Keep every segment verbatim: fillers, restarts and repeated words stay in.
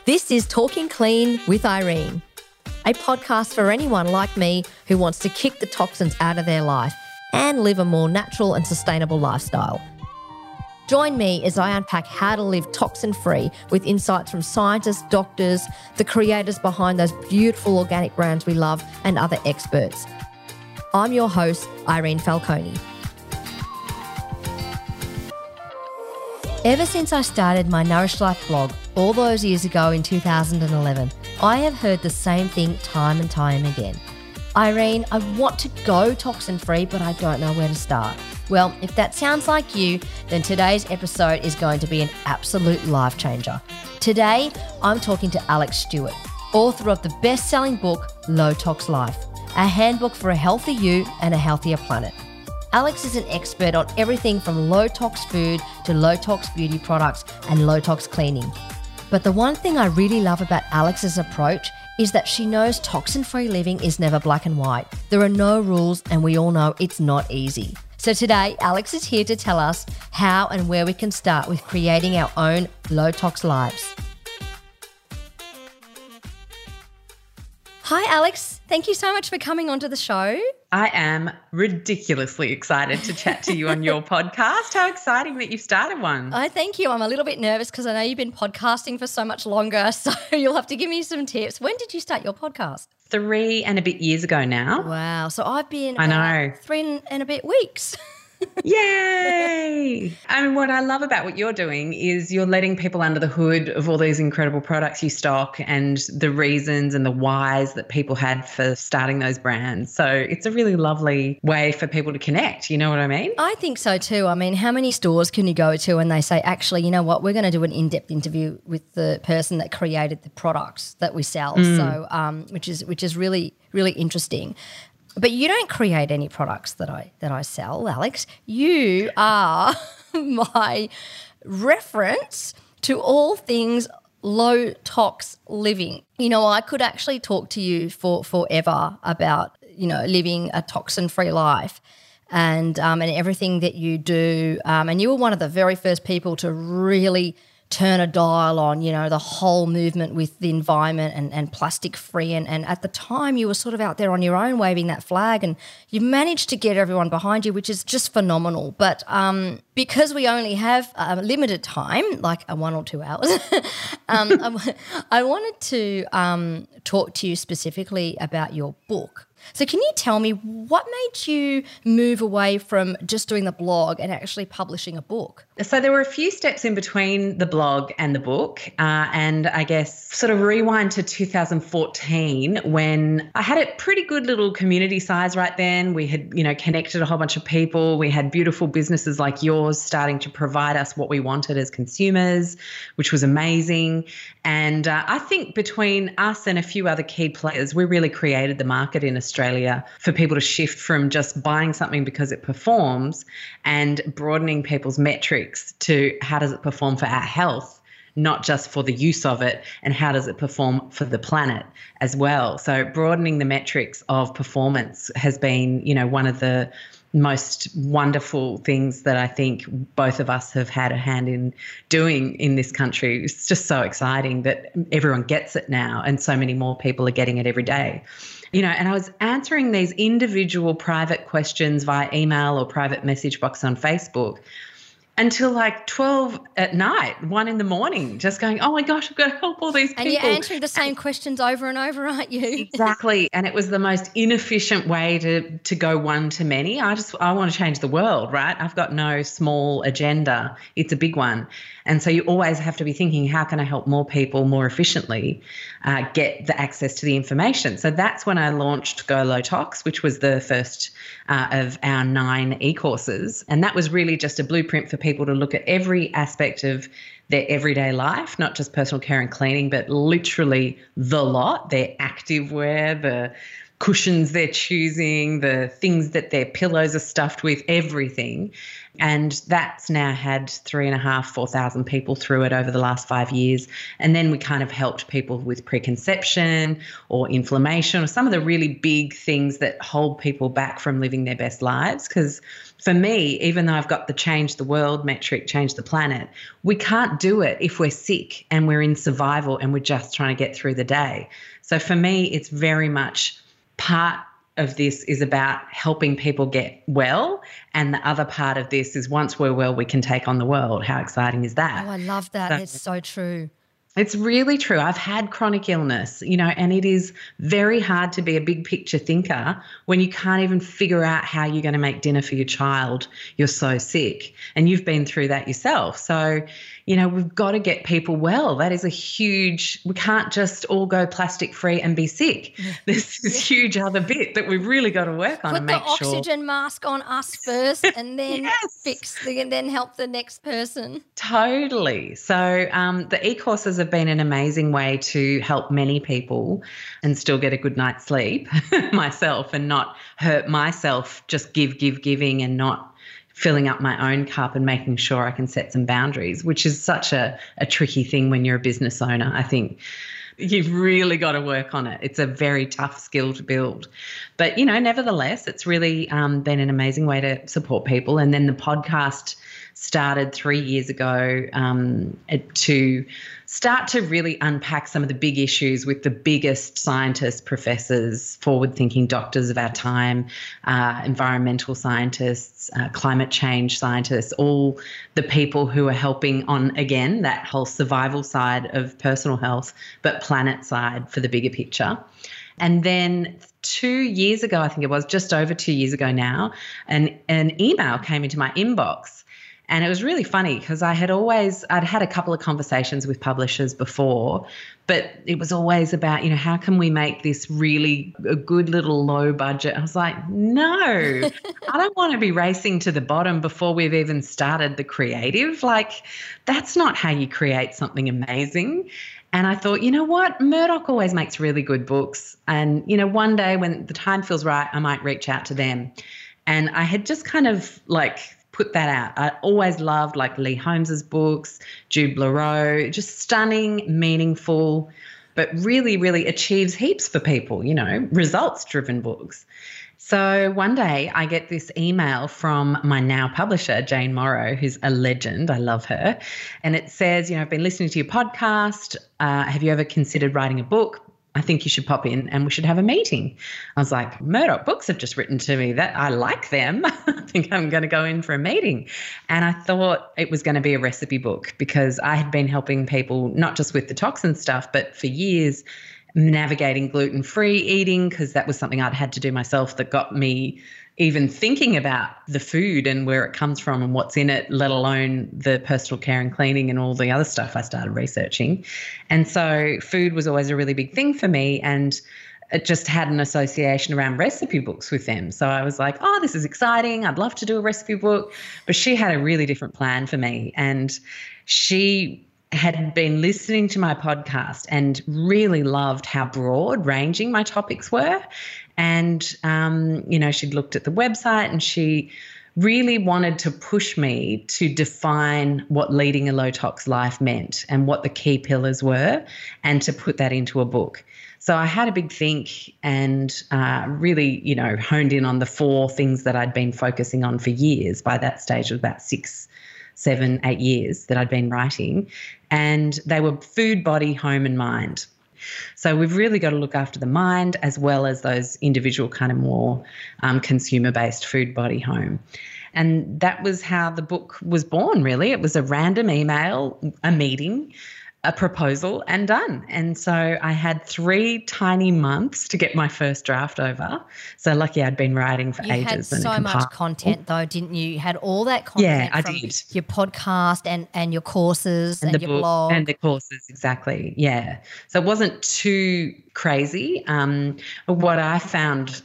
This is Talking Clean with Irene, a podcast for anyone like me who wants to kick the toxins out of their life and live a more natural and sustainable lifestyle. Join me as I unpack how to live toxin-free with insights from scientists, doctors, the creators behind those beautiful organic brands we love, and other experts. I'm your host, Irene Falcone. Ever since I started my Nourish Life blog all those years ago in two thousand eleven, I have heard the same thing time and time again. Irene, I want to go toxin-free, but I don't know where to start. Well, if that sounds like you, then today's episode is going to be an absolute life changer. Today, I'm talking to Alex Stewart, author of the best-selling book, Low Tox Life, a handbook for a healthy you and a healthier planet. Alex is an expert on everything from low-tox food to low-tox beauty products and low-tox cleaning. But the one thing I really love about Alex's approach is that she knows toxin-free living is never black and white. There are no rules, and we all know it's not easy. So today, Alex is here to tell us how and where we can start with creating our own low-tox lives. Hi, Alex. Thank you so much for coming onto the show. I am ridiculously excited to chat to you on your podcast. How exciting that you've started one. I thank you. I'm a little bit nervous because I know you've been podcasting for so much longer, so you'll have to give me some tips. When did you start your podcast? Three and a bit years ago now. Wow. So I've been I know. Uh, three and a bit weeks. Yay! I mean, what I love about what you're doing is you're letting people under the hood of all these incredible products you stock and the reasons and the whys that people had for starting those brands. So it's a really lovely way for people to connect. You know what I mean? I think so too. I mean, how many stores can you go to and they say, actually, you know what, we're going to do an in-depth interview with the person that created the products that we sell. Mm. So, um, which is which is really, really interesting. But you don't create any products that I that I sell, Alex. You are my reference to all things low tox living. You know, I could actually talk to you for forever about, you know, living a toxin-free life and um, and everything that you do. Um, and you were one of the very first people to really turn a dial on, you know, the whole movement with the environment and, and plastic free. And, and at the time you were sort of out there on your own waving that flag and you managed to get everyone behind you, which is just phenomenal. But um, because we only have a limited time, like a one or two hours, um, I, I wanted to um, talk to you specifically about your book. So can you tell me what made you move away from just doing the blog and actually publishing a book? So there were a few steps in between the blog and the book, uh, and I guess sort of rewind to two thousand fourteen when I had a pretty good little community size right then. We had, you know, connected a whole bunch of people. We had beautiful businesses like yours starting to provide us what we wanted as consumers, which was amazing. And uh, I think between us and a few other key players, we really created the market in Australia for people to shift from just buying something because it performs and broadening people's metrics to how does it perform for our health, not just for the use of it, and how does it perform for the planet as well. So broadening the metrics of performance has been, you know, one of the most wonderful things that I think both of us have had a hand in doing in this country. It's just so exciting that everyone gets it now and so many more people are getting it every day. You know, and I was answering these individual private questions via email or private message box on Facebook until like twelve at night, one in the morning, just going, oh my gosh, I've got to help all these people. And you're answering the same and, questions over and over, aren't you? Exactly. And it was the most inefficient way to to go one to many. I just, I want to change the world, right? I've got no small agenda. It's a big one. And so you always have to be thinking, how can I help more people more efficiently uh, get the access to the information? So that's when I launched Go Low Tox, which was the first uh, of our nine e-courses. And that was really just a blueprint for people to look at every aspect of their everyday life, not just personal care and cleaning, but literally the lot, their active wear, the cushions they're choosing, the things that their pillows are stuffed with, everything. And that's now had three and a half, four thousand people through it over the last five years. And then we kind of helped people with preconception or inflammation or some of the really big things that hold people back from living their best lives. Because for me, even though I've got the change the world metric, change the planet, we can't do it if we're sick and we're in survival and we're just trying to get through the day. So for me, it's very much part of this is about helping people get well, and the other part of this is once we're well, we can take on the world. How exciting is that? Oh, I love that. So, it's so true. It's really true. I've had chronic illness, you know, and it is very hard to be a big picture thinker when you can't even figure out how you're going to make dinner for your child. You're so sick, and you've been through that yourself. So, you know, we've got to get people well. That is a huge, we can't just all go plastic free and be sick. There's this huge other bit that we've really got to work on Put and make the sure. oxygen mask on us first and then Yes. fix the, and then help the next person. Totally. So um, the e-courses have been an amazing way to help many people and still get a good night's sleep myself and not hurt myself, just give, give, giving and not filling up my own cup and making sure I can set some boundaries, which is such a, a tricky thing when you're a business owner. I think you've really got to work on it. It's a very tough skill to build. But, you know, nevertheless, it's really um, been an amazing way to support people. And then the podcast started three years ago um, to start to really unpack some of the big issues with the biggest scientists, professors, forward-thinking doctors of our time, uh, environmental scientists, uh, climate change scientists, all the people who are helping on, again, that whole survival side of personal health, but planet side for the bigger picture. And then two years ago, I think it was, just over two years ago now, an, an email came into my inbox. And it was really funny because I had always, I'd had a couple of conversations with publishers before, but it was always about, you know, how can we make this really a good little low budget? I was like, no, I don't want to be racing to the bottom before we've even started the creative. Like, that's not how you create something amazing. And I thought, you know what? Murdoch always makes really good books. And, you know, one day when the time feels right, I might reach out to them. And I had just kind of like put that out. I always loved like Lee Holmes's books, Jude Lareau, just stunning, meaningful, but really, really achieves heaps for people, you know, results-driven books. So one day I get this email from my now publisher, Jane Morrow, who's a legend. I love her. And it says, you know, I've been listening to your podcast. Uh, have you ever considered writing a book? I think you should pop in and we should have a meeting. I was like, Murdoch Books have just written to me that I like them. I think I'm going to go in for a meeting. And I thought it was going to be a recipe book because I had been helping people not just with the toxin stuff, but for years navigating gluten-free eating because that was something I'd had to do myself that got me even thinking about the food and where it comes from and what's in it, let alone the personal care and cleaning and all the other stuff I started researching. And so food was always a really big thing for me, and it just had an association around recipe books with them. So I was like, oh, this is exciting. I'd love to do a recipe book. But she had a really different plan for me. And she had been listening to my podcast and really loved how broad ranging my topics were. And, um, you know, she'd looked at the website and she really wanted to push me to define what leading a low tox life meant and what the key pillars were and to put that into a book. So I had a big think and uh, really, you know, honed in on the four things that I'd been focusing on for years. By that stage, it was about six, seven, eight years that I'd been writing. And they were food, body, home and mind. So we've really got to look after the mind as well as those individual kind of more um, consumer-based food, body, home. And that was how the book was born, really. It was a random email, a meeting, a proposal and done. And so I had three tiny months to get my first draft over. So lucky I'd been writing for you ages. You had so much content though, didn't you? You had all that content yeah, I from did. your podcast and, and your courses and, and your book, blog. And the courses, exactly, yeah. So it wasn't too crazy. Um, what I found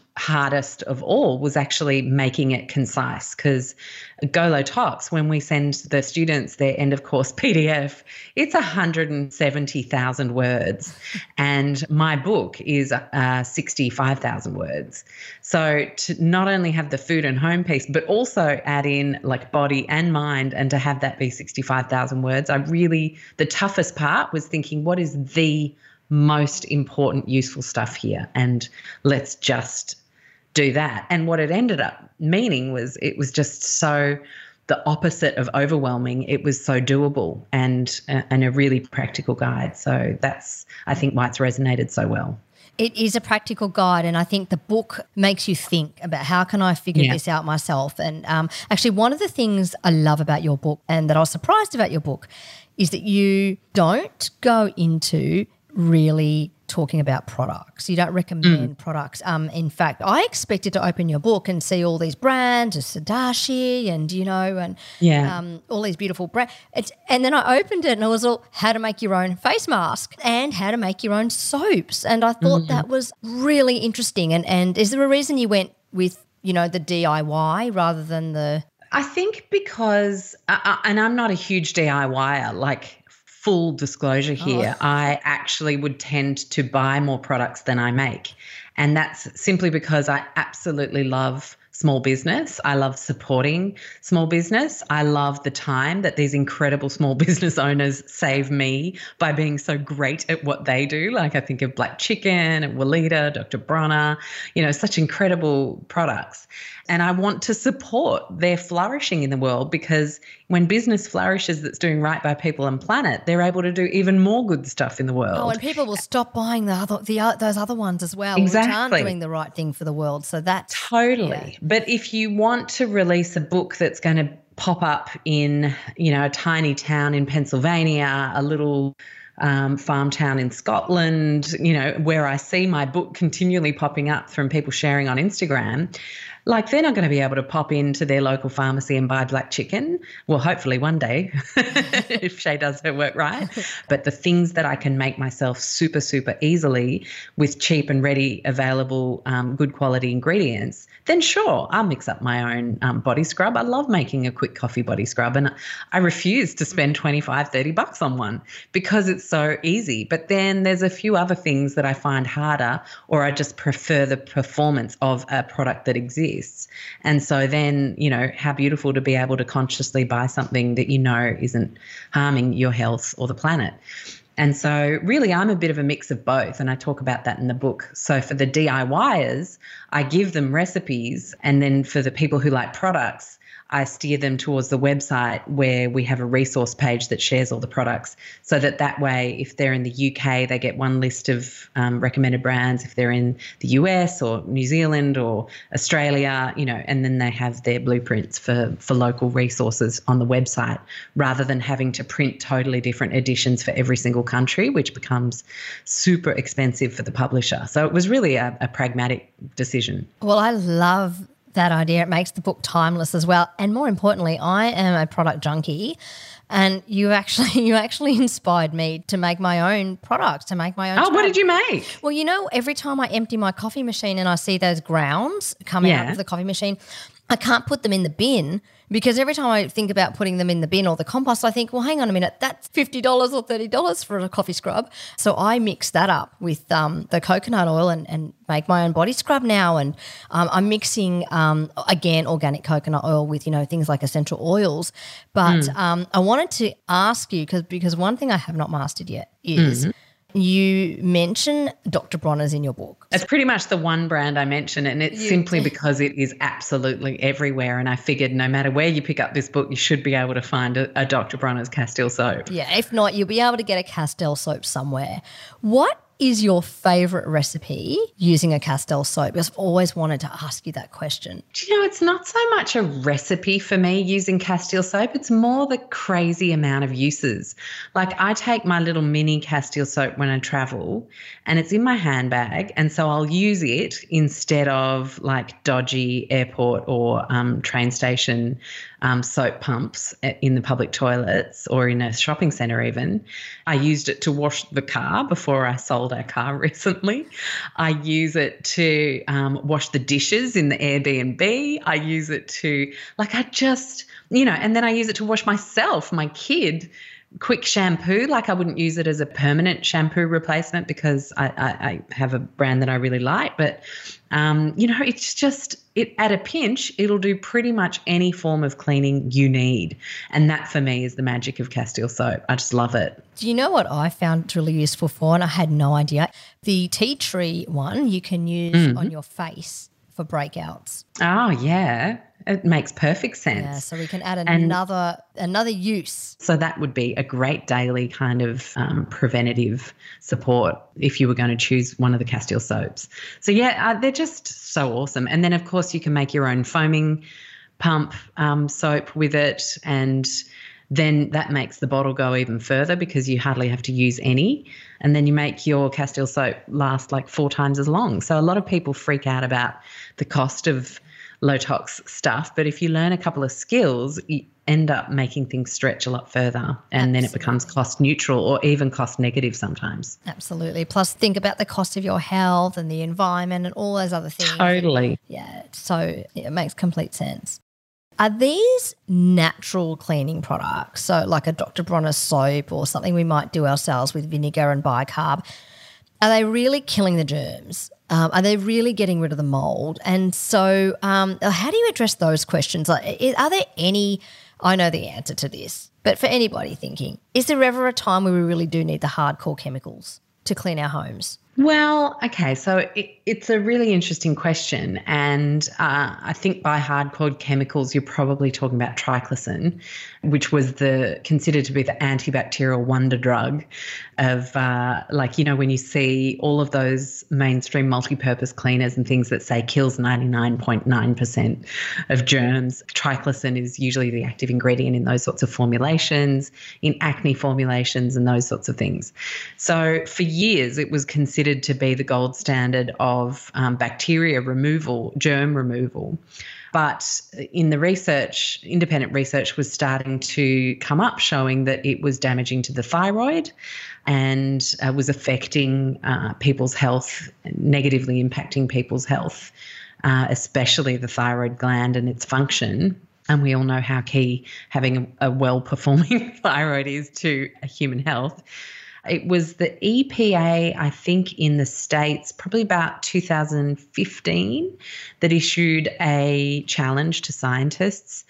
hardest of all was actually making it concise, because Golo Talks, when we send the students their end of course P D F, it's one hundred seventy thousand words, and my book is uh, sixty-five thousand words. So to not only have the food and home piece, but also add in like body and mind, and to have that be sixty-five thousand words, I really, the toughest part was thinking, what is the most important useful stuff here, and let's just do that. And what it ended up meaning was it was just so the opposite of overwhelming. It was so doable and uh, and a really practical guide. So that's, I think, why it's resonated so well. It is a practical guide, and I think the book makes you think about how can I figure yeah. this out myself. And um, actually one of the things I love about your book, and that I was surprised about your book, is that you don't go into really talking about products. You don't recommend mm. products. Um, in fact, I expected to open your book and see all these brands, Sadashi and, you know, and yeah. um, all these beautiful brands. And then I opened it and it was all how to make your own face mask and how to make your own soaps. And I thought mm. that was really interesting. And, and is there a reason you went with, you know, the D I Y rather than the... I think because, uh, and I'm not a huge DIYer, like, full disclosure here, oh. I actually would tend to buy more products than I make. And that's simply because I absolutely love small business. I love supporting small business. I love the time that these incredible small business owners save me by being so great at what they do. Like I think of Black Chicken and Weleda, Doctor Bronner, you know, such incredible products. And I want to support their flourishing in the world, because when business flourishes that's doing right by people and planet, they're able to do even more good stuff in the world. Oh, and people will stop buying the other, the those other ones as well, exactly. which aren't doing the right thing for the world. So that's totally. Yeah. But if you want to release a book that's going to pop up in, you know, a tiny town in Pennsylvania, a little Um, farm town in Scotland, you know, where I see my book continually popping up from people sharing on Instagram, like they're not going to be able to pop into their local pharmacy and buy Black Chicken. Well, hopefully one day if Shay does her work right. But the things that I can make myself super, super easily with cheap and ready available um, good quality ingredients, then sure, I'll mix up my own um, body scrub. I love making a quick coffee body scrub, and I refuse to spend twenty-five, thirty bucks on one because it's so easy. But then there's a few other things that I find harder, or I just prefer the performance of a product that exists. And so then, you know, how beautiful to be able to consciously buy something that you know isn't harming your health or the planet. And so really I'm a bit of a mix of both, and I talk about that in the book. So for the DIYers, I give them recipes, and then for the people who like products, I steer them towards the website where we have a resource page that shares all the products, so that that way, if they're in the U K, they get one list of um, recommended brands. If they're in the U S or New Zealand or Australia, you know, and then they have their blueprints for, for local resources on the website, rather than having to print totally different editions for every single country, which becomes super expensive for the publisher. So it was really a, a pragmatic decision. Well, I love that idea. It makes the book timeless as well. And more importantly, I am a product junkie, and you actually you actually inspired me to make my own products, to make my own. Oh, scrub. What did you make? Well, you know, every time I empty my coffee machine and I see those grounds come Yeah. out of the coffee machine, I can't put them in the bin, because every time I think about putting them in the bin or the compost, I think, well, hang on a minute, that's fifty dollars or thirty dollars for a coffee scrub. So I mix that up with um, the coconut oil and, and make my own body scrub now. And um, I'm mixing, um, again, organic coconut oil with, you know, things like essential oils. But mm. um, I wanted to ask you, cause, because one thing I have not mastered yet is mm. you mention Doctor Bronner's in your book. It's pretty much the one brand I mention, and it's You- simply because it is absolutely everywhere. And I figured no matter where you pick up this book, you should be able to find a, a Doctor Bronner's Castile soap. Yeah, if not, you'll be able to get a Castile soap somewhere. What is your favourite recipe using a Castile soap? Because I've always wanted to ask you that question. Do you know, it's not so much a recipe for me using Castile soap. It's more the crazy amount of uses. Like I take my little mini Castile soap when I travel, and it's in my handbag, and so I'll use it instead of like dodgy airport or um, train station um, soap pumps in the public toilets or in a shopping centre even. I used it to wash the car before I sold our car recently. I use it to um, wash the dishes in the Airbnb. I use it to, like, I just, you know, and then I use it to wash myself, my kid. Quick shampoo, like I wouldn't use it as a permanent shampoo replacement because I, I, I have a brand that I really like. But, um, you know, it's just, it at a pinch, it'll do pretty much any form of cleaning you need. And that for me is the magic of Castile soap. I just love it. Do you know what I found it's really useful for? And I had no idea. The tea tree one you can use mm. on your face for breakouts. Oh, yeah. It makes perfect sense. Yeah, so we can add another and another use. So that would be a great daily kind of um, preventative support if you were going to choose one of the Castile soaps. So, yeah, uh, they're just so awesome. And then, of course, you can make your own foaming pump um, soap with it, and then that makes the bottle go even further because you hardly have to use any. And then you make your Castile soap last like four times as long. So a lot of people freak out about the cost of low tox stuff, but if you learn a couple of skills, you end up making things stretch a lot further, and Absolutely. Then it becomes cost neutral or even cost negative sometimes. Absolutely. Plus think about the cost of your health and the environment and all those other things. Totally. Yeah, so it makes complete sense. Are these natural cleaning products, so like a Doctor Bronner soap or something we might do ourselves with vinegar and bicarb, are they really killing the germs? Um, are they really getting rid of the mold? And so um, how do you address those questions? Like, are there any – I know the answer to this, but for anybody thinking, is there ever a time where we really do need the hardcore chemicals to clean our homes? Well, okay, so it, it's a really interesting question, and uh, I think by hardcore chemicals you're probably talking about triclosan, which was the considered to be the antibacterial wonder drug of uh, like, you know, when you see all of those mainstream multi-purpose cleaners and things that say kills ninety-nine point nine percent of germs, triclosan is usually the active ingredient in those sorts of formulations, in acne formulations and those sorts of things. So for years it was considered to be the gold standard of um, bacteria removal, germ removal. But in the research, independent research was starting to come up showing that it was damaging to the thyroid and uh, was affecting uh, people's health, negatively impacting people's health, uh, especially the thyroid gland and its function. And we all know how key having a, a well-performing thyroid is to a human health. It was the E P A, I think, in the States, probably about two thousand fifteen, that issued a challenge to scientists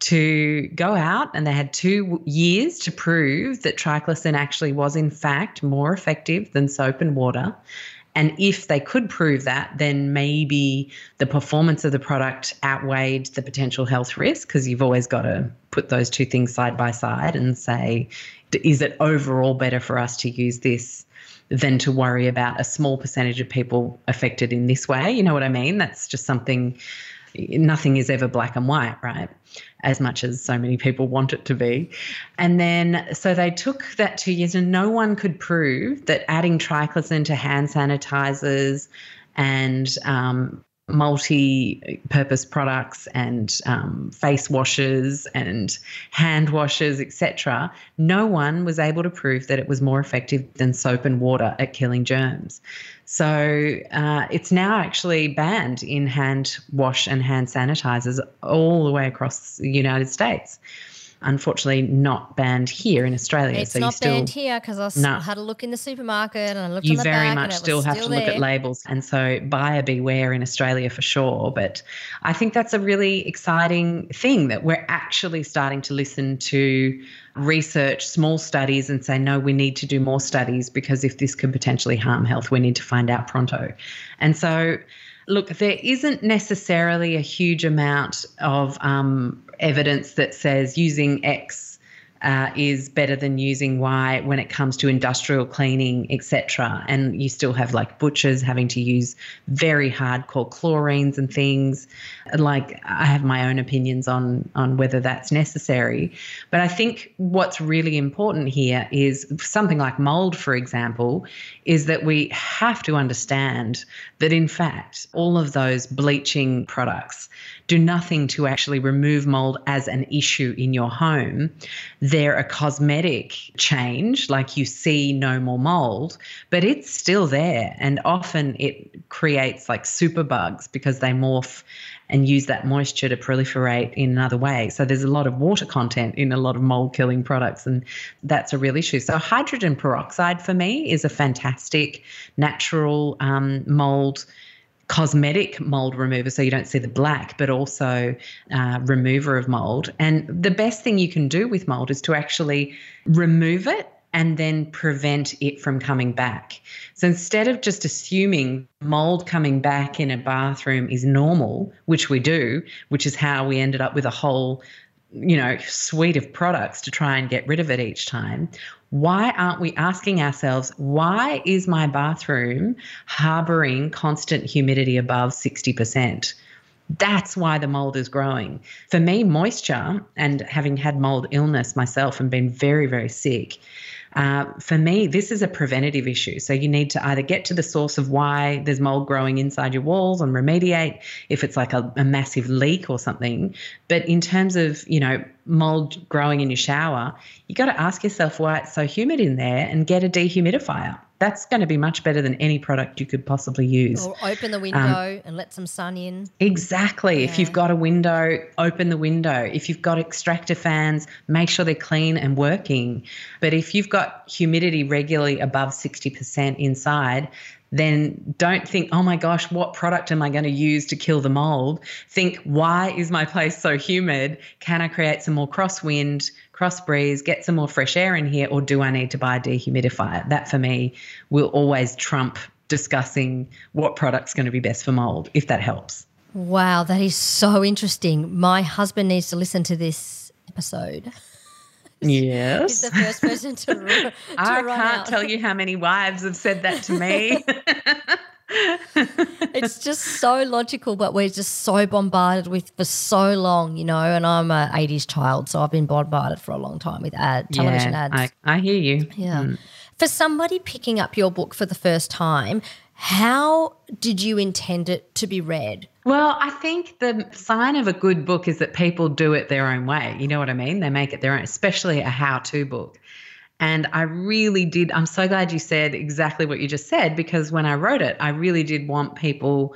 to go out, and they had two years to prove that triclosan actually was, in fact, more effective than soap and water. And if they could prove that, then maybe the performance of the product outweighed the potential health risk, because you've always got to put those two things side by side and say, is it overall better for us to use this than to worry about a small percentage of people affected in this way? You know what I mean? That's just something, nothing is ever black and white, right? As much as so many people want it to be. And then, so they took that two years and no one could prove that adding triclosan to hand sanitizers and um, multi-purpose products and um, face washes and hand washes, et cetera, no one was able to prove that it was more effective than soap and water at killing germs. So uh, it's now actually banned in hand wash and hand sanitizers all the way across the United States. Unfortunately, not banned here in Australia. It's so not you still, banned here because I no, had a look in the supermarket and I looked you on the very back much and it still was have still to look there. at labels. And so buyer beware in Australia for sure. But I think that's a really exciting thing that we're actually starting to listen to research, small studies, and say, no, we need to do more studies because if this could potentially harm health, we need to find out pronto. And so, look, there isn't necessarily a huge amount of um, evidence that says using X uh, is better than using Y when it comes to industrial cleaning, et cetera. And you still have like butchers having to use very hardcore chlorines and things. Like, I have my own opinions on on whether that's necessary. But I think what's really important here is something like mold, for example, is that we have to understand that, in fact, all of those bleaching products do nothing to actually remove mold as an issue in your home. They're a cosmetic change, like you see no more mold, but it's still there. And often it creates like superbugs because they morph and use that moisture to proliferate in another way. So there's a lot of water content in a lot of mold killing products, and that's a real issue. So hydrogen peroxide for me is a fantastic natural um, mold cosmetic mold remover, so you don't see the black, but also uh, remover of mold. And the best thing you can do with mold is to actually remove it and then prevent it from coming back. So instead of just assuming mold coming back in a bathroom is normal, which we do, which is how we ended up with a whole, you know, suite of products to try and get rid of it each time, why aren't we asking ourselves, why is my bathroom harboring constant humidity above sixty percent? That's why the mold is growing. For me, moisture, and having had mold illness myself and been very, very sick, Uh, for me, this is a preventative issue. So you need to either get to the source of why there's mold growing inside your walls and remediate if it's like a, a massive leak or something. But in terms of, you know, mold growing in your shower, you got to ask yourself why it's so humid in there and get a dehumidifier. That's going to be much better than any product you could possibly use. Or open the window um, and let some sun in. Exactly. Yeah. If you've got a window, open the window. If you've got extractor fans, make sure they're clean and working. But if you've got humidity regularly above sixty percent inside, then don't think, oh my gosh, what product am I going to use to kill the mold? Think, why is my place so humid? Can I create some more crosswind, cross breeze, get some more fresh air in here, or do I need to buy a dehumidifier? That for me will always trump discussing what product's going to be best for mold, if that helps. Wow, that is so interesting. My husband needs to listen to this episode. Yes. He's the first person to, to I run can't out. tell you how many wives have said that to me. It's just so logical, but we're just so bombarded with for so long, you know, and I'm an eighties child, so I've been bombarded for a long time with ad, television yeah, ads. I, I hear you. Yeah. Mm. For somebody picking up your book for the first time, how did you intend it to be read? Well, I think the sign of a good book is that people do it their own way. You know what I mean? They make it their own, especially a how-to book. And I really did, I'm so glad you said exactly what you just said, because when I wrote it, I really did want people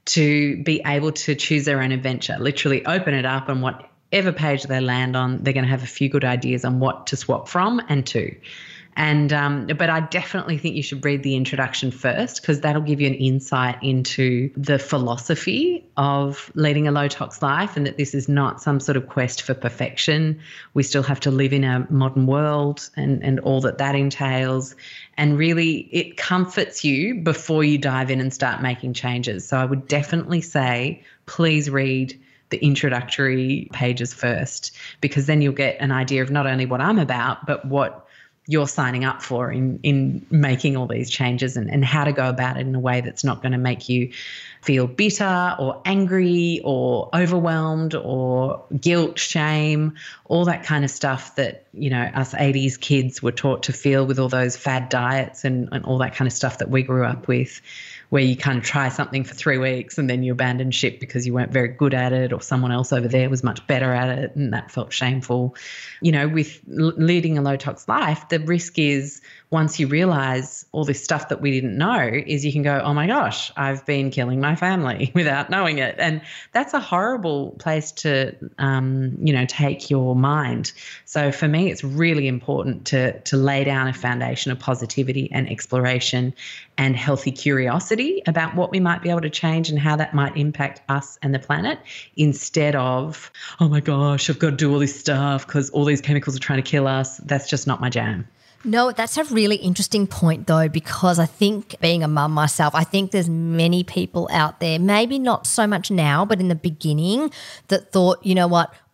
to be able to choose their own adventure, literally open it up, and whatever page they land on, they're going to have a few good ideas on what to swap from and to. And um, but I definitely think you should read the introduction first, because that'll give you an insight into the philosophy of leading a low tox life, and that this is not some sort of quest for perfection. We still have to live in a modern world and, and all that that entails. And really it comforts you before you dive in and start making changes. So I would definitely say, please read the introductory pages first, because then you'll get an idea of not only what I'm about, but what you're signing up for in in making all these changes, and, and how to go about it in a way that's not going to make you feel bitter or angry or overwhelmed or guilt, shame, all that kind of stuff that, you know, us eighties kids were taught to feel with all those fad diets and, and all that kind of stuff that we grew up with, where you kind of try something for three weeks and then you abandon ship because you weren't very good at it, or someone else over there was much better at it and that felt shameful. You know, with leading a low tox life, the risk is, once you realize all this stuff that we didn't know, is you can go, oh my gosh, I've been killing my family without knowing it. And that's a horrible place to, um, you know, take your mind. So for me, it's really important to, to lay down a foundation of positivity and exploration and healthy curiosity about what we might be able to change and how that might impact us and the planet, instead of, oh my gosh, I've got to do all this stuff because all these chemicals are trying to kill us. That's just not my jam. No, that's a really interesting point though, because I think, being a mum myself, I think there's many people out there, maybe not so much now, but in the beginning, that thought, you know what,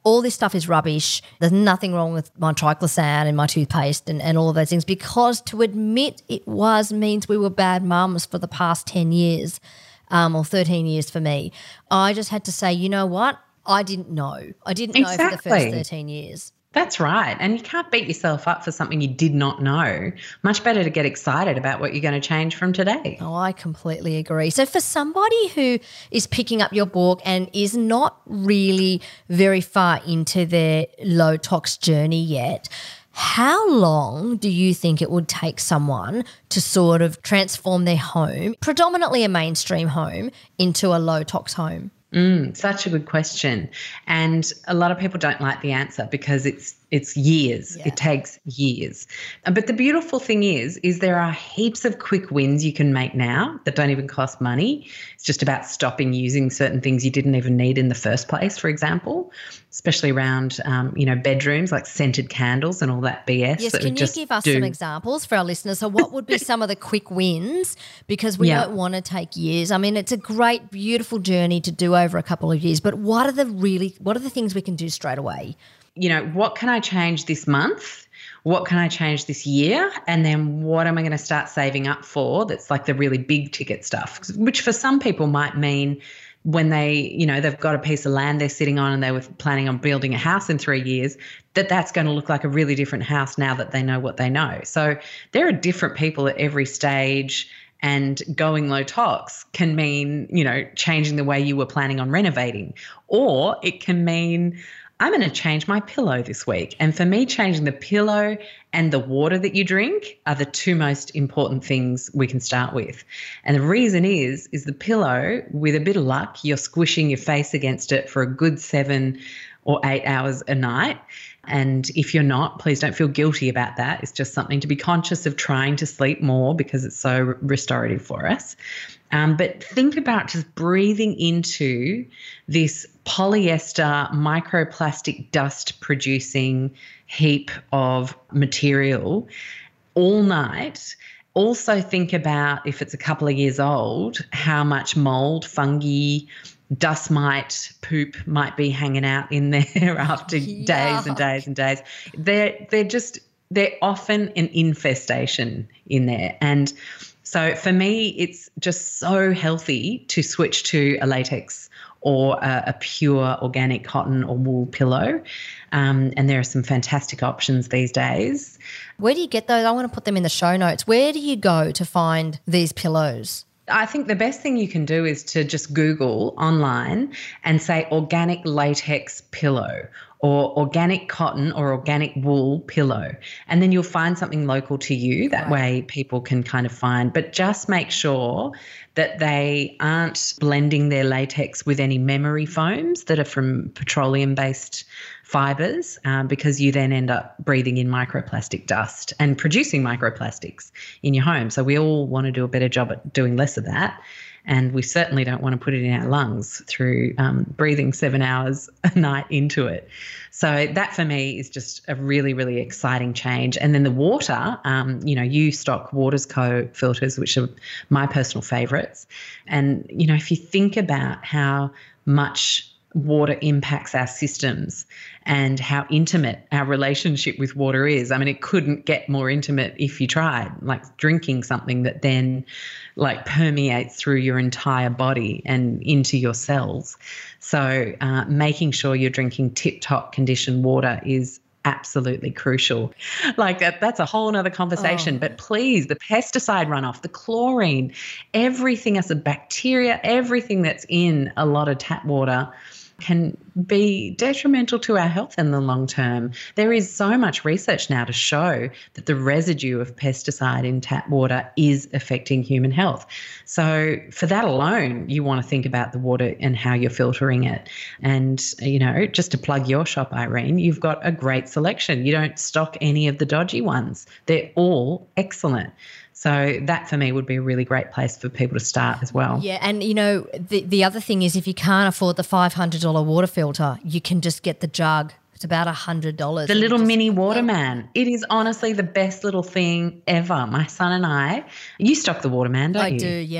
all this stuff is rubbish. There's nothing wrong with my triclosan and my toothpaste and, and all of those things, because to admit it was means we were bad mums for the past ten years um, or thirteen years for me. I just had to say, you know what? I didn't know. I didn't know Exactly. for the first thirteen years. That's right. And you can't beat yourself up for something you did not know. Much better to get excited about what you're going to change from today. Oh, I completely agree. So for somebody who is picking up your book and is not really very far into their low tox journey yet, how long do you think it would take someone to sort of transform their home, predominantly a mainstream home, into a low tox home? Mm, such a good question. And a lot of people don't like the answer because it's it's years. Yeah. It takes years. But the beautiful thing is, is there are heaps of quick wins you can make now that don't even cost money. It's just about stopping using certain things you didn't even need in the first place, for example, especially around, um, you know, bedrooms, like scented candles and all that B S. Yes, that can you just give us do- some examples for our listeners? So what would be some of the quick wins? Because we Yeah. don't want to take years. I mean, it's a great, beautiful journey to do over a couple of years, but what are the really, what are the things we can do straight away? You know, what can I change this month? What can I change this year? And then what am I going to start saving up for? That's like the really big ticket stuff, which for some people might mean when they, you know, they've got a piece of land they're sitting on and they were planning on building a house in three years, that that's going to look like a really different house now that they know what they know. So there are different people at every stage, and going low tox can mean, you know, changing the way you were planning on renovating, or it can mean I'm going to change my pillow this week. And for me, changing the pillow and the water that you drink are the two most important things we can start with. And the reason is, is the pillow, with a bit of luck, you're squishing your face against it for a good seven or eight hours a night. And if you're not, please don't feel guilty about that. It's just something to be conscious of, trying to sleep more because it's so restorative for us. Um, but think about just breathing into this polyester microplastic dust producing heap of material all night. Also think about, if it's a couple of years old, how much mold, fungi, dust mite, poop might be hanging out in there after Yuck. days and days and days. They're, they're just, they're often an infestation in there. And so for me, it's just so healthy to switch to a latex or a, a pure organic cotton or wool pillow. Um, and there are some fantastic options these days. Where do you get those? I want to put them in the show notes. Where do you go to find these pillows? I think the best thing you can do is to just Google online and say organic latex pillow or organic cotton or organic wool pillow. And then you'll find something local to you. That Right. way people can kind of find, but just make sure that they aren't blending their latex with any memory foams that are from petroleum-based fibers, um, because you then end up breathing in microplastic dust and producing microplastics in your home. So we all want to do a better job at doing less of that. And we certainly don't want to put it in our lungs through um, breathing seven hours a night into it. So that for me is just a really, really exciting change. And then the water, um, you know, you stock Waters Co filters, which are my personal favourites. And, you know, if you think about how much water impacts our systems and how intimate our relationship with water is. I mean, it couldn't get more intimate if you tried, like drinking something that then like permeates through your entire body and into your cells. So uh, making sure you're drinking tip-top conditioned water is absolutely crucial. Like that, that's a whole nother conversation. Oh. But please, the pesticide runoff, the chlorine, everything as a bacteria, everything that's in a lot of tap water can be detrimental to our health in the long term. There is so much research now to show that the residue of pesticide in tap water is affecting human health. So for that alone, you want to think about the water and how you're filtering it. And, you know, just to plug your shop, Irene, you've got a great selection. You don't stock any of the dodgy ones. They're all excellent. So that for me would be a really great place for people to start as well. Yeah, and you know, the the other thing is if you can't afford the five hundred dollars water filter, you can just get the jug. It's about one hundred dollars. The little just, mini Waterman. It is honestly the best little thing ever. My son and I, you stock the Waterman, don't I you? do, yeah.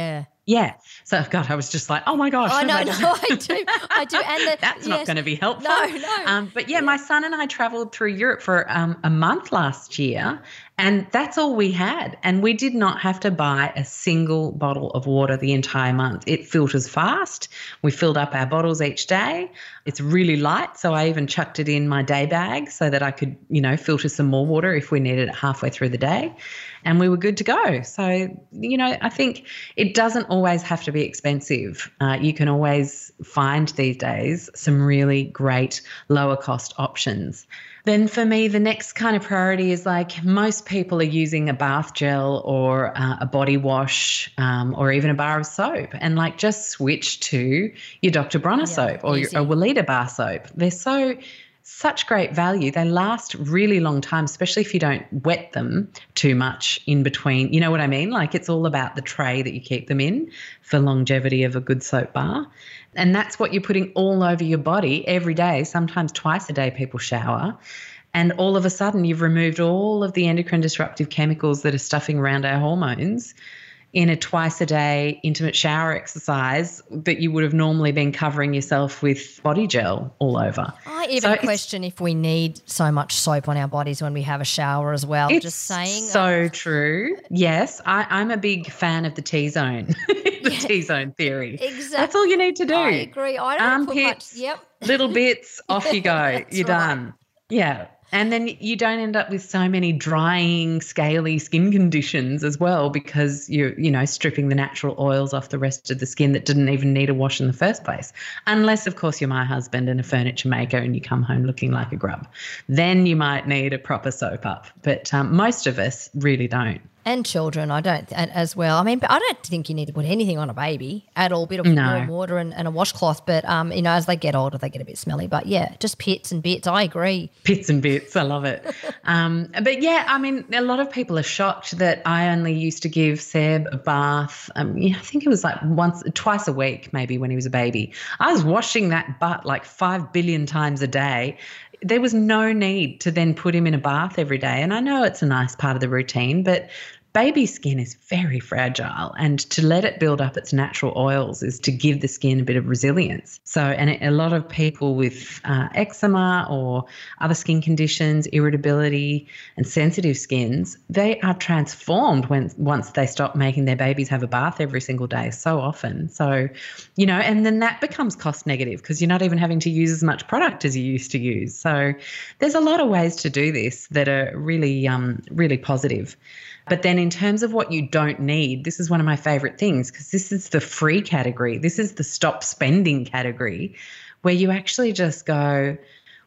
Yeah. So, God, I was just like, oh, my gosh. I have know, I no, done- I do. I do. And the, That's yes. not going to be helpful. No, no. Um, but yeah, my son and I traveled through Europe for um, a month last year, and that's all we had. And we did not have to buy a single bottle of water the entire month. It filters fast. We filled up our bottles each day. It's really light, so I even chucked it in my day bag so that I could, you know, filter some more water if we needed it halfway through the day. And we were good to go. So, you know, I think it doesn't always have to be expensive. Uh, you can always find these days some really great lower cost options. Then for me, the next kind of priority is like most people are using a bath gel or uh, a body wash um, or even a bar of soap, and like just switch to your Doctor Bronner Yeah, soap or your, easy. a Weleda bar soap. They're so such great value. They last really long time, especially if you don't wet them too much in between. You know what I mean? Like it's all about the tray that you keep them in for longevity of a good soap bar. And that's what you're putting all over your body every day. Sometimes twice a day people shower. And all of a sudden you've removed all of the endocrine disruptive chemicals that are stuffing around our hormones in a twice a day intimate shower exercise that you would have normally been covering yourself with body gel all over. I even So question if we need so much soap on our bodies when we have a shower as well. It's Just saying. so true. Yes, I, I'm a big fan of the T-zone, the Yeah. T-zone theory. Exactly. That's all you need to do. I agree. I don't put much. Armpits, Yep. little bits, off you go. That's You're right. done. Yeah. And then you don't end up with so many drying, scaly skin conditions as well because you're, you know, stripping the natural oils off the rest of the skin that didn't even need a wash in the first place. Unless, of course, you're my husband and a furniture maker and you come home looking like a grub. Then you might need a proper soap up. But um, most of us really don't. And children, I don't, and as well. I mean, but I don't think you need to put anything on a baby at all. Bit of No. warm water and, and a washcloth, but um, you know, as they get older, they get a bit smelly. But yeah, just pits and bits. I agree. Bits and bits. I love it. Um, but yeah, I mean, a lot of people are shocked that I only used to give Seb a bath. Um, yeah, I think it was like once, twice a week, maybe when he was a baby. I was washing that butt like five billion times a day. There was no need to then put him in a bath every day. And I know it's a nice part of the routine, but baby skin is very fragile, and to let it build up its natural oils is to give the skin a bit of resilience. So, and a lot of people with uh, eczema or other skin conditions, irritability and sensitive skins, they are transformed when once they stop making their babies have a bath every single day so often. So, you know, and then that becomes cost negative because you're not even having to use as much product as you used to use. So there's a lot of ways to do this that are really, um, really positive. But then in terms of what you don't need, this is one of my favorite things because this is the free category. This is the stop spending category where you actually just go,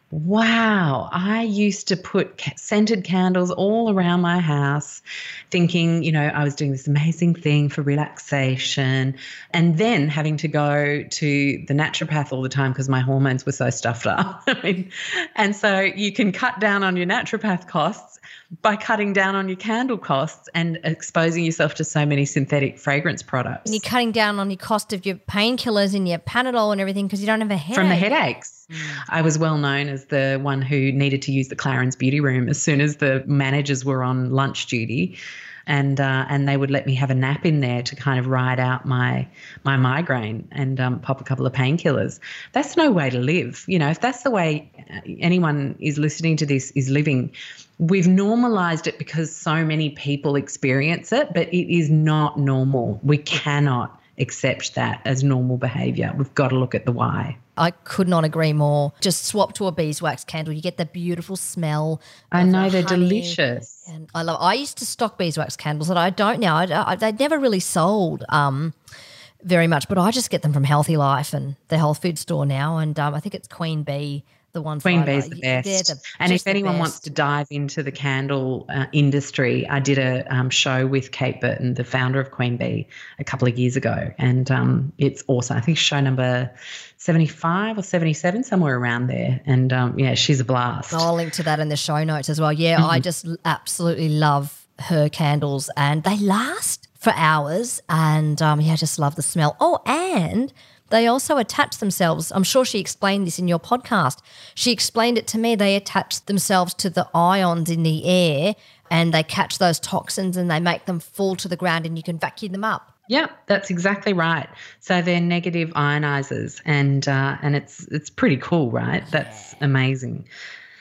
wow, I used to put scented candles all around my house thinking, you know, I was doing this amazing thing for relaxation, and then having to go to the naturopath all the time because my hormones were so stuffed up. I mean, and so you can cut down on your naturopath costs by cutting down on your candle costs and exposing yourself to so many synthetic fragrance products. And you're cutting down on your cost of your painkillers and your Panadol and everything because you don't have a headache. From the headaches. Mm. I was well known as the one who needed to use the Clarins beauty room as soon as the managers were on lunch duty. And uh, and they would let me have a nap in there to kind of ride out my my migraine and um, pop a couple of painkillers. That's no way to live. You know, if that's the way anyone is listening to this is living, we've normalized it because so many people experience it, but it is not normal. We cannot accept that as normal behaviour. We've got to look at the why. I could not agree more. Just swap to a beeswax candle. You get the beautiful smell. I of know, the they're honey. delicious. And I love. I used to stock beeswax candles that I don't now. I, I, they never really sold um, very much, but I just get them from Healthy Life and the health food store now. And um, I think it's Queen Bee. The ones Queen that I Bee's like. the best. They're the, and just if the anyone best. wants to dive into the candle uh, industry, I did a um, show with Kate Burton, the founder of Queen Bee, a couple of years ago. And um, it's awesome. I think show number seventy-five or seventy-seven, somewhere around there. And um, yeah, she's a blast. I'll link to that in the show notes as well. Yeah, Mm-hmm. I just absolutely love her candles and they last for hours. And um, yeah, I just love the smell. Oh, and they also attach themselves. I'm sure she explained this in your podcast. She explained it to me. They attach themselves to the ions in the air and they catch those toxins and they make them fall to the ground and you can vacuum them up. Yeah, that's exactly right. So they're negative ionizers, and uh, and it's it's pretty cool, right? That's amazing.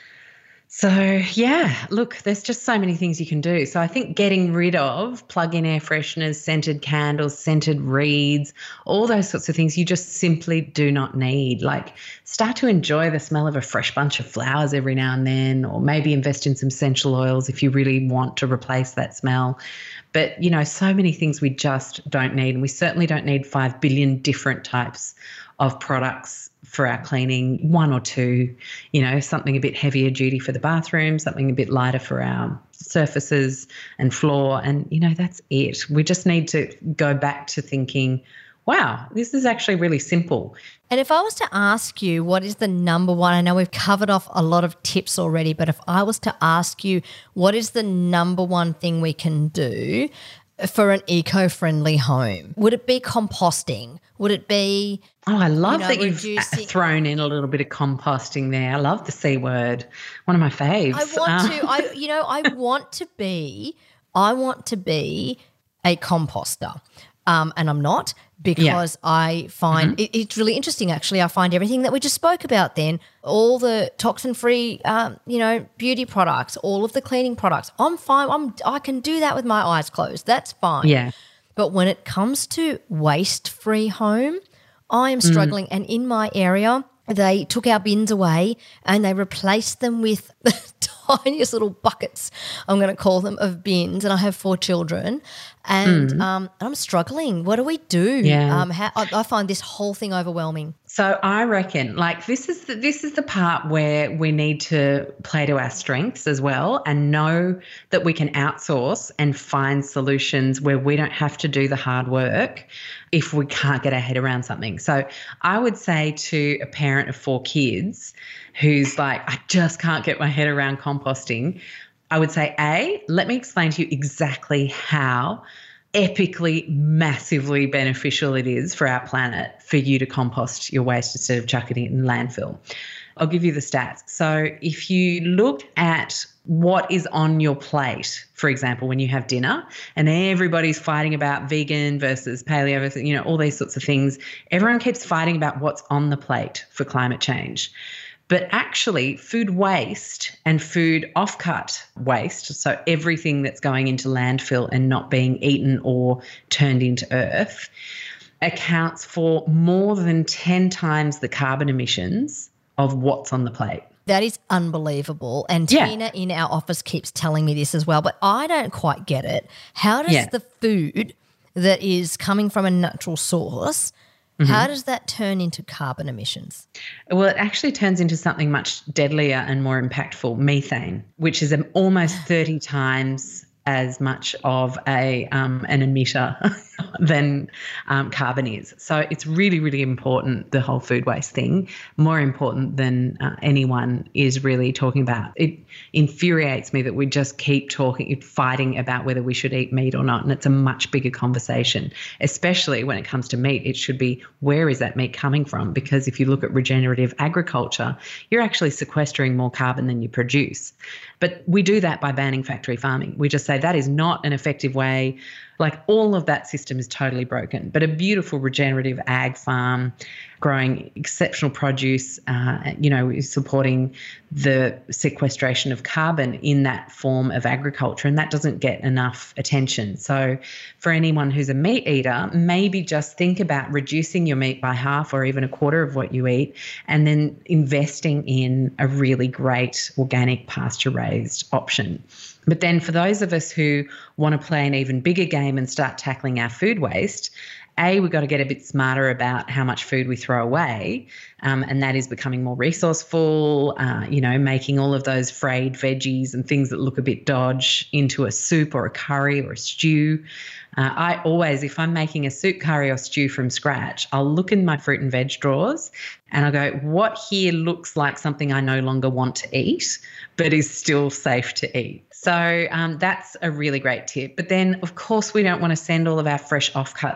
So, yeah, look, there's just so many things you can do. So I think getting rid of plug-in air fresheners, scented candles, scented reeds, all those sorts of things you just simply do not need. Like, start to enjoy the smell of a fresh bunch of flowers every now and then, or maybe invest in some essential oils if you really want to replace that smell. But, you know, so many things we just don't need, and we certainly don't need five billion different types of products for our cleaning. One or two, you know, something a bit heavier duty for the bathroom, something a bit lighter for our surfaces and floor. And, you know, that's it. We just need to go back to thinking, wow, this is actually really simple. And if I was to ask you what is the number one, I know we've covered off a lot of tips already, but if I was to ask you what is the number one thing we can do for an eco-friendly home, would it be composting? Would it be Oh, I love you know, that you've reducing- thrown in a little bit of composting there. I love the C word. One of my faves. I want Uh, to I you know, I want to be I want to be a composter. Um, and I'm not because yeah. I find mm-hmm. it, it's really interesting, actually. I find everything that we just spoke about then, all the toxin-free, um, you know, beauty products, all of the cleaning products, I'm fine. I'm, I can do that with my eyes closed. That's fine. Yeah. But when it comes to waste-free home, I am struggling. Mm. And in my area, they took our bins away and they replaced them with the tiniest little buckets, I'm going to call them, of bins. And I have four children and mm. um, I'm struggling. What do we do? Yeah. Um, how, I, I find this whole thing overwhelming. So I reckon like this is the, this is the part where we need to play to our strengths as well and know that we can outsource and find solutions where we don't have to do the hard work if we can't get our head around something. So I would say to a parent of four kids who's like, I just can't get my head around composting, I would say, A, let me explain to you exactly how epically, massively beneficial it is for our planet for you to compost your waste instead of chucking it in landfill. I'll give you the stats. So if you look at what is on your plate, for example, when you have dinner and everybody's fighting about vegan versus paleo versus, you know, all these sorts of things, everyone keeps fighting about what's on the plate for climate change. But actually food waste and food offcut waste, so everything that's going into landfill and not being eaten or turned into earth, accounts for more than ten times the carbon emissions of what's on the plate. That is unbelievable. And yeah. Tina in our office keeps telling me this as well, but I don't quite get it. How does yeah. the food that is coming from a natural source, mm-hmm. how does that turn into carbon emissions? Well, it actually turns into something much deadlier and more impactful, methane, which is almost thirty times as much of a um, an emitter than um, carbon is. So it's really, really important, the whole food waste thing, more important than uh, anyone is really talking about. It infuriates me that we just keep talking, fighting about whether we should eat meat or not, and it's a much bigger conversation, especially when it comes to meat. It should be, where is that meat coming from? Because if you look at regenerative agriculture, you're actually sequestering more carbon than you produce. But we do that by banning factory farming. We just say that is not an effective way. Like, all of that system is totally broken. But a beautiful regenerative ag farm growing exceptional produce, uh, you know, is supporting the sequestration of carbon in that form of agriculture, and that doesn't get enough attention. So for anyone who's a meat eater, maybe just think about reducing your meat by half or even a quarter of what you eat, and then investing in a really great organic pasture-raised option. But then for those of us who want to play an even bigger game and start tackling our food waste, A, we've got to get a bit smarter about how much food we throw away, um, and that is becoming more resourceful, uh, you know, making all of those frayed veggies and things that look a bit dodge into a soup or a curry or a stew. Uh, I always, if I'm making a soup, curry or stew from scratch, I'll look in my fruit and veg drawers and I'll go, what here looks like something I no longer want to eat but is still safe to eat? So um, that's a really great tip. But then, of course, we don't want to send all of our fresh offcuts into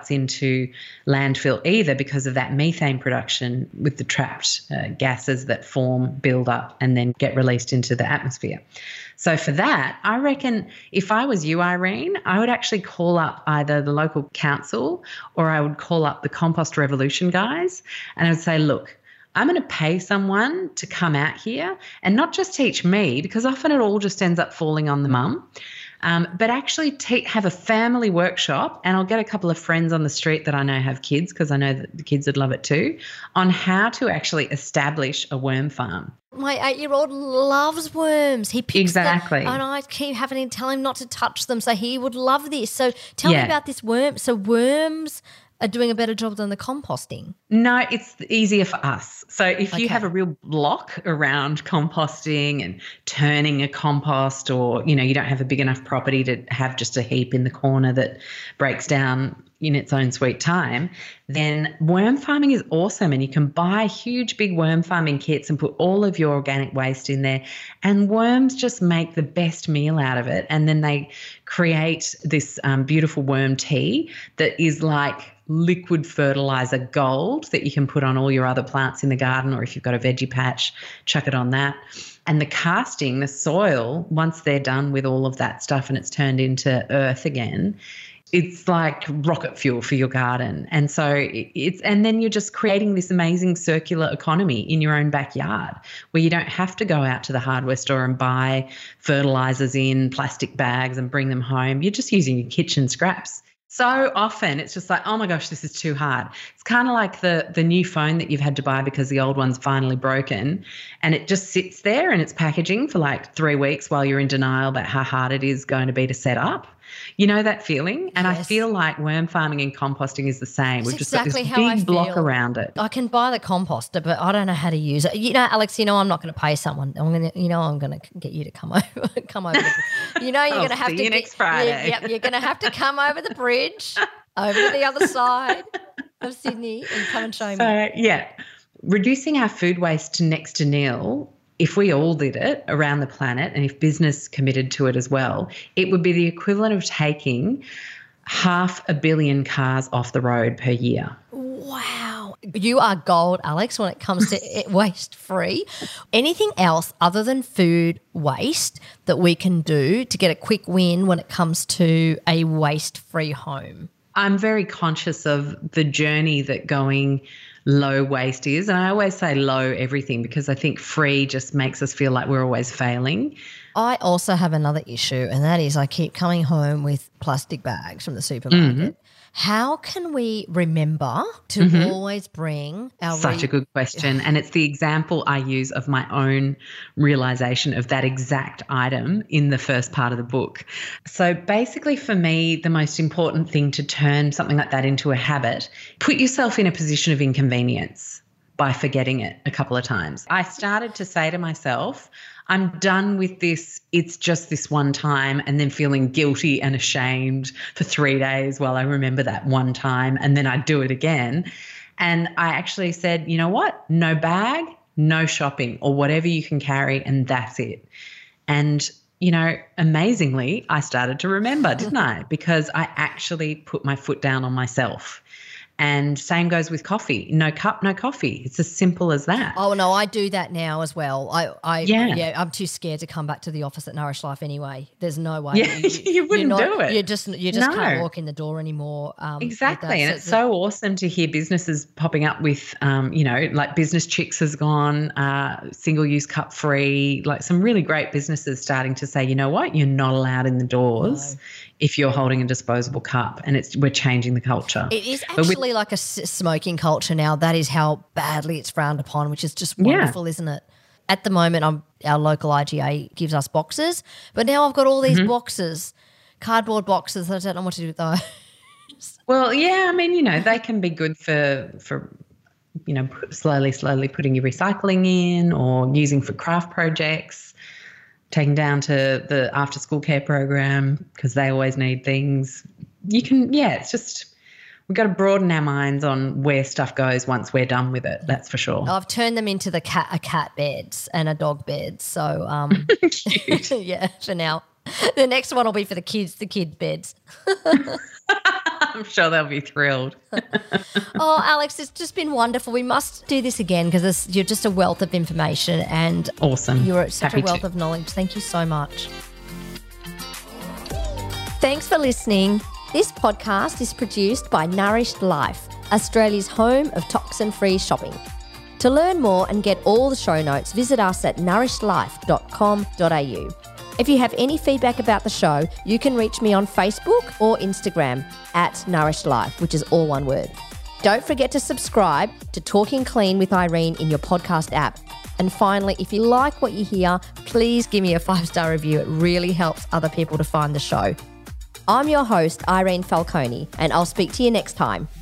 into landfill either because of that methane production with the trapped uh, gases that form, build up, and then get released into the atmosphere. So for that, I reckon if I was you, Irene, I would actually call up either the local council or I would call up the Compost Revolution guys, and I would say, look, I'm going to pay someone to come out here and not just teach me, because often it all just ends up falling on the mum, um, but actually te- have a family workshop, and I'll get a couple of friends on the street that I know have kids, because I know that the kids would love it too, on how to actually establish a worm farm. My eight-year-old loves worms. He picks Exactly. them, and I keep having to tell him not to touch them, so he would love this. So tell Yeah. me about this worm. So worms are doing a better job than the composting. No, it's easier for us. So if you Okay. have a real block around composting and turning a compost, or, you know, you don't have a big enough property to have just a heap in the corner that breaks down in its own sweet time, then worm farming is awesome. And you can buy huge, big worm farming kits and put all of your organic waste in there. And worms just make the best meal out of it. And then they create this um, beautiful worm tea that is like liquid fertilizer gold that you can put on all your other plants in the garden, or if you've got a veggie patch, chuck it on that. And the casting, the soil, once they're done with all of that stuff and it's turned into earth again, it's like rocket fuel for your garden. And so it's, and then you're just creating this amazing circular economy in your own backyard where you don't have to go out to the hardware store and buy fertilizers in plastic bags and bring them home. You're just using your kitchen scraps. So often it's just like, oh my gosh, this is too hard. It's kind of like the the new phone that you've had to buy because the old one's finally broken, and it just sits there in its packaging for like three weeks while you're in denial about how hard it is going to be to set up. You know that feeling? And Yes. I feel like worm farming and composting is the same. It's We've just exactly got how this I big block feel. around it. I can buy the composter, but I don't know how to use it. You know, Alex, you know I'm not going to pay someone. I'm going to, you know, I'm going to get you to come over. come over. The, you know, you're I'll going to have see to you get, next Friday. Yep, you're going to have to come over the bridge, over to the other side of Sydney, and come and show me. So, yeah, reducing our food waste to next to nil, if we all did it around the planet and if business committed to it as well, it would be the equivalent of taking half a billion cars off the road per year. Wow. You are gold, Alex, when it comes to it waste free. Anything else other than food waste that we can do to get a quick win when it comes to a waste free home? I'm very conscious of the journey that going low waste is. And I always say low everything because I think free just makes us feel like we're always failing. I also have another issue, and that is I keep coming home with plastic bags from the supermarket. Mm-hmm. How can we remember to Mm-hmm. always bring our Such re- a good question. And it's the example I use of my own realization of that exact item in the first part of the book. So basically for me, the most important thing to turn something like that into a habit, put yourself in a position of inconvenience by forgetting it a couple of times. I started to say to myself, I'm done with this. It's just this one time, and then feeling guilty and ashamed for three days while I remember that one time, and then I do it again. And I actually said, you know what? No bag, no shopping, or whatever you can carry, and that's it. And, you know, amazingly, I started to remember, didn't I? Because I actually put my foot down on myself. And same goes with coffee. No cup, no coffee. It's as simple as that. Oh, no, I do that now as well. I, I, Yeah. yeah, I'm too scared to come back to the office at Nourish Life anyway. There's no way. Yeah, you wouldn't you're not- do it. You just, you just No. can't walk in the door anymore. Um, with Exactly. that. And So it's so awesome to hear businesses popping up with, um, you know, like Business Chicks has gone uh, single-use cup free, like some really great businesses starting to say, you know what, you're not allowed in the doors No. if you're holding a disposable cup. And it's we're changing the culture. It is But with- actually like a s- smoking culture now. That is how badly it's frowned upon, which is just Yeah. wonderful, isn't it? At the moment, I'm, our local I G A gives us boxes, but now I've got all these Mm-hmm. boxes, cardboard boxes. I don't know what to do with those. Well, yeah, I mean, you know, they can be good for, for you know, put- slowly, slowly putting your recycling in or using for craft projects, taking down to the after school care program because they always need things. You can, yeah, it's just we've got to broaden our minds on where stuff goes once we're done with it. That's for sure. I've turned them into the cat a cat beds and a dog bed. So um, yeah, for now. The next one will be for the kids, the kid beds. I'm sure they'll be thrilled. Oh, Alex, it's just been wonderful. We must do this again because you're just a wealth of information and awesome. You're such Happy a wealth to. of knowledge. Thank you so much. Thanks for listening. This podcast is produced by Nourished Life, Australia's home of toxin-free shopping. To learn more and get all the show notes, visit us at nourished life dot com dot a u. If you have any feedback about the show, you can reach me on Facebook or Instagram at Nourished Life, which is all one word. Don't forget to subscribe to Talking Clean with Irene in your podcast app. And finally, if you like what you hear, please give me a five-star review. It really helps other people to find the show. I'm your host, Irene Falcone, and I'll speak to you next time.